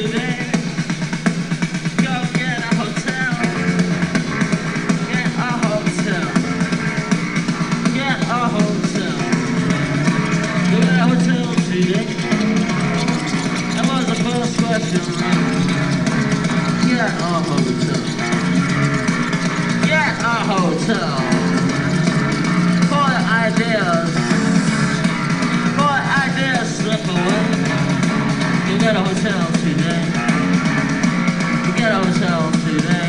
today. Go get a hotel. Get a hotel. Get a hotel. Go get a hotel today. That was the first question. Get a hotel. Get a hotel. For the ideas. For the ideas slip away. You get a hotel today. You get a hotel today.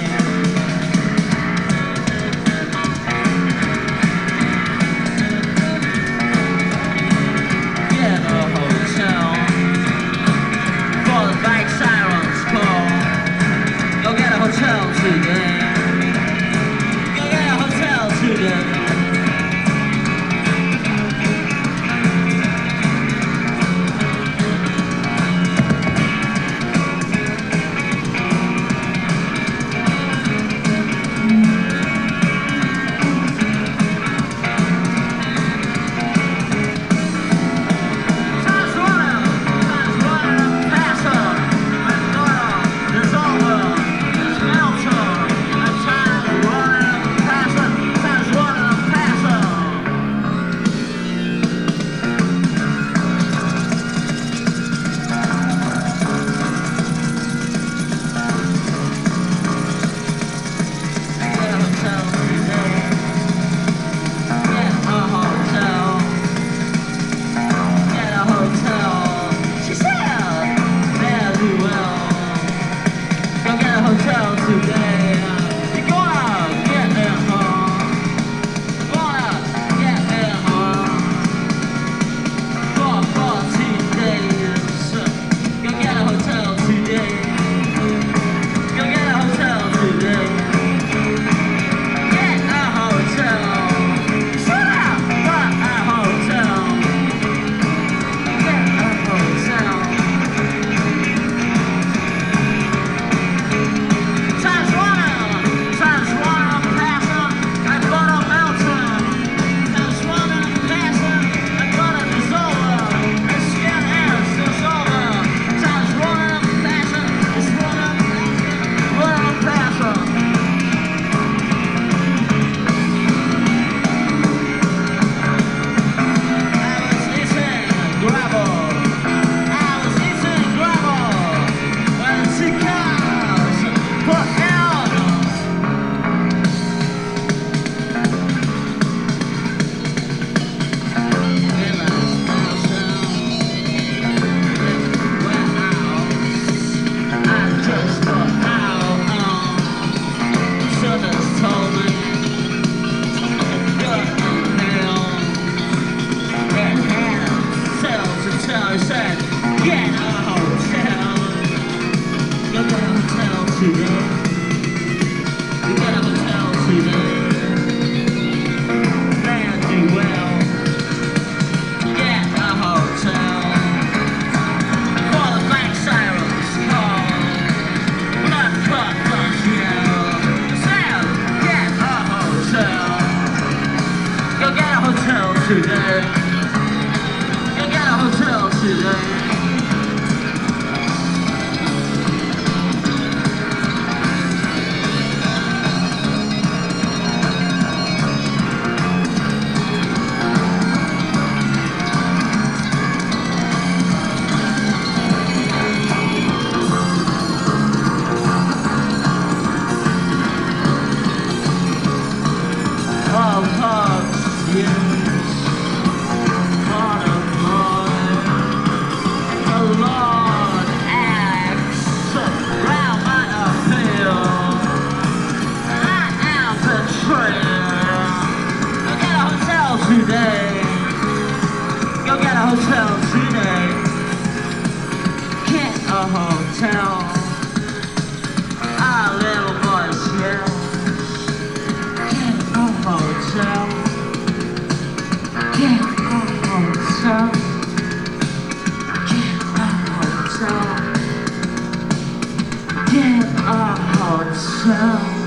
Get a hotel. For the bike sirens call. Go get a hotel today. Go get a hotel today. Hotel today. You gonna get there home. Gonna get there home. For 14 days. Go get a hotel today. Go get a hotel today. Get a hotel. Shut up! Get a hotel. Get a hotel. Said, get a hotel. Go get a hotel today. You get a hotel today. Then do well. Get a hotel. For the bank sirens call. Blood clot rush you. Said, get a hotel. Go get a hotel today. Hotel today. All hearts, yes. Lord acts round my appeal. I am betrayed. Go get a hotel today. Go get a hotel today. Get a hotel. Our little boy's here. Get a hotel. Get a hotel. Get a hotel.